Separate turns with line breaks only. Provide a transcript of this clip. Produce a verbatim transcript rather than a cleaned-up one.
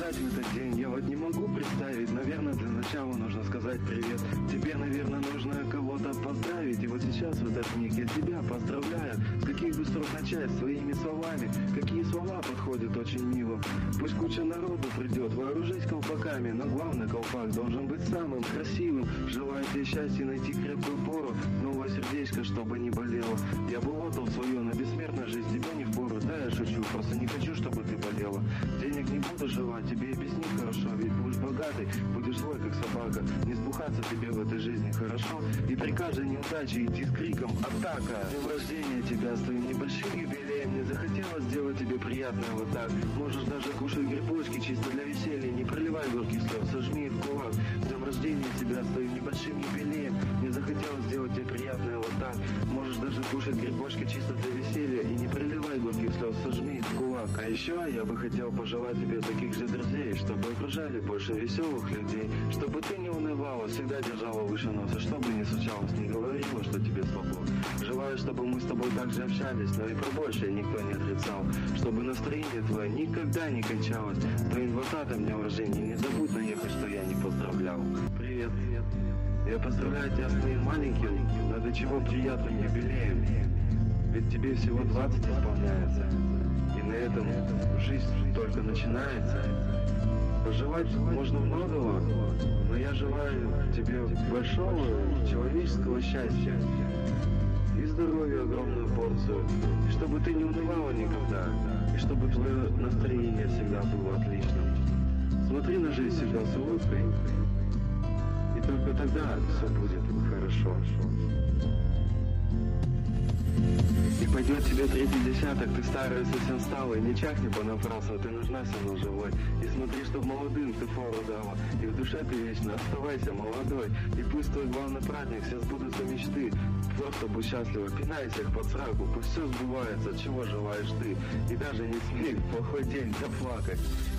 сказать в этот день? Я вот не могу представить. Наверное, для начала нужно сказать привет. Тебе, наверное, нужно кого-то поздравить. И вот сейчас в этот миг я тебя поздравляю. С каких бы строк начать? Своими словами. Какие слова подходят очень мило. Пусть куча народу придет, вооружись колпаками, но главный колпак должен быть самым красивым. Желаю тебе счастья, найти крепкую пору, новое сердечко, чтобы не болело. Я бы отдал свое на бессмертную жизнь, тебе не впору. Да, я шучу, просто не хочу, чтобы ты болела. Денег не буду желать, тебе и без них хорошо. Ведь будешь богатый, будешь злой, как собака. Не сбухаться тебе в этой жизни хорошо. И при каждой неудаче идти с криком «Атака!». С днем рождения тебя с твоим небольшим юбилеем. Мне захотелось сделать тебе приятное вот так. Можешь даже кушать грибочки чисто для веселья. Не проливай горьких слез, сожми их в кулак. С днем рождения тебя с твоим небольшим юбилеем. Мне захотелось сделать тебе приятное вот так. Можешь даже кушать грибочки чисто для веселья. И не проливай горьких слез, сожми их в кулак. А еще я бы хотел пожелать тебе таких же друзей, чтобы окружали больше веселых людей. Чтобы ты не унывала, всегда держала выше носа. Чтобы не случалось, не говорила, что тебе слабо. Желаю, чтобы мы с тобой также общались, но и про большее никто не отрицал. Чтобы настроение твое никогда не кончалось. С твоим двадцатым днем рождения не забудь наехать, что я не поздравлял. Привет, привет. Я поздравляю тебя с твоим маленьким, но до чего приятным юбилеем. Ведь тебе всего двадцать исполняется. И на этом жизнь только начинается. Пожелать можно многого, но я желаю тебе большого человеческого счастья. И здоровья огромную порцию. И чтобы ты не унывала никогда. И чтобы твое настроение всегда было отличным. Смотри на жизнь всегда с улыбкой. И только тогда все будет хорошо. И пойдет тебе третий десяток, ты старая совсем стала. И не чахни понапрасну, ты нужна все равно живой. И смотри, чтоб молодым ты фору дала. И в душе ты вечно оставайся молодой. И пусть твой главный праздник, все сбудутся мечты. Просто будь счастлива, пинай всех под сраку. Пусть все сбывается, чего желаешь ты. И даже не смей в плохой день заплакать.